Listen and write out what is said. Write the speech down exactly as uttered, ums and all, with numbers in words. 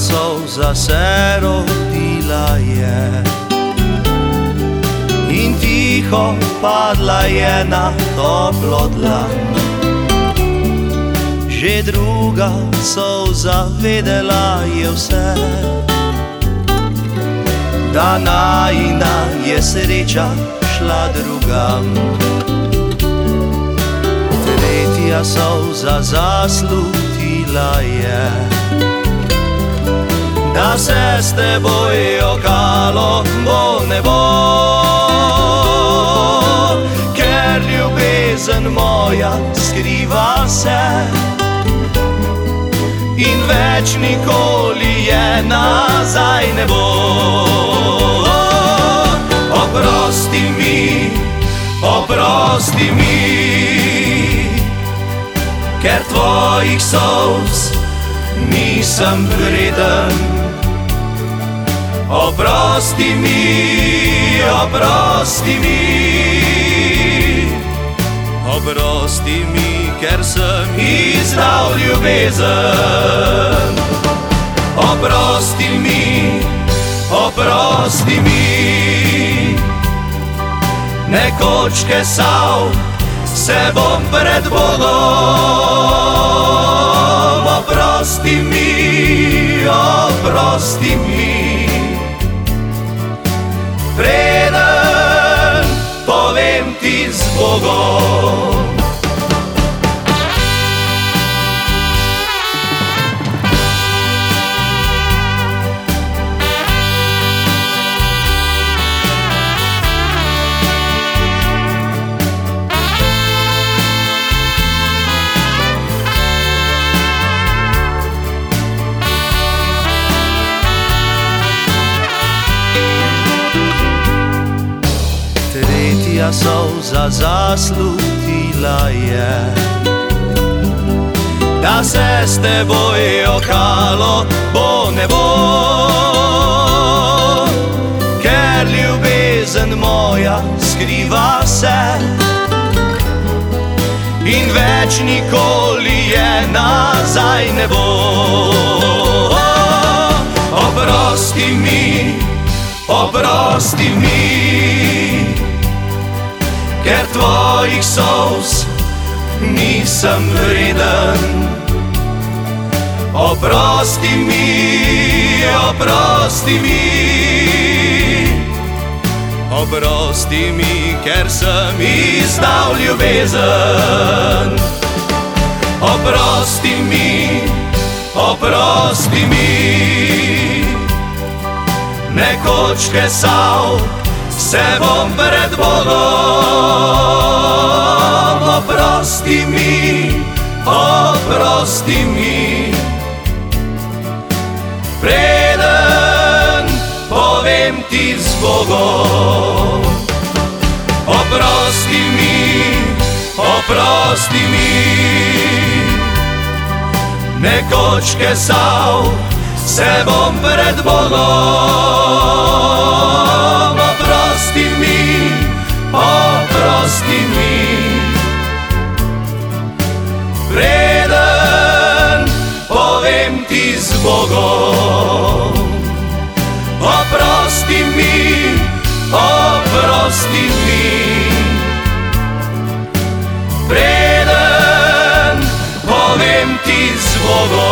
solza se rodila je in tiho padla je na toplo dlan. Že druga solza vedela je vse, da najina je sreča šla drugam. Tretja solza zaslutila je, da se s teboj okalo bo ne bo, ker ljubezen moja skriva se in več nikoli je nazaj ne bo. Oprosti mi, oprosti mi, ker tvojih solz nisem vreden. Oprosti mi, oprosti mi, oprosti mi, ker sem izdal ljubezen. Oprosti mi, oprosti mi, nekoč kesal se bom pred Bogom. Oprosti mi, oprosti mi, preden povem ti z Bogom. Tretja solza zaslutila je, da se s teboj okalo bo ne bo, ker ljubezen moja skriva se in več nikoli je nazaj ne bo. Oprosti mi, oprosti mi, ker tvojih solz nisem vreden. Oprosti mi, oprosti mi, oprosti mi, ker sem izdal ljubezen. Oprosti mi, oprosti mi, nekoč kesal se bom pred Bogom. Oprosti mi, oprosti mi, preden povem ti z Bogom. Oprosti mi, oprosti mi, nekoč kesal se bom pred Bogom. Oprosti mi, oprosti mi, preden povem ti z Bogom. Oprosti mi, oprosti mi, preden povem ti z Bogom.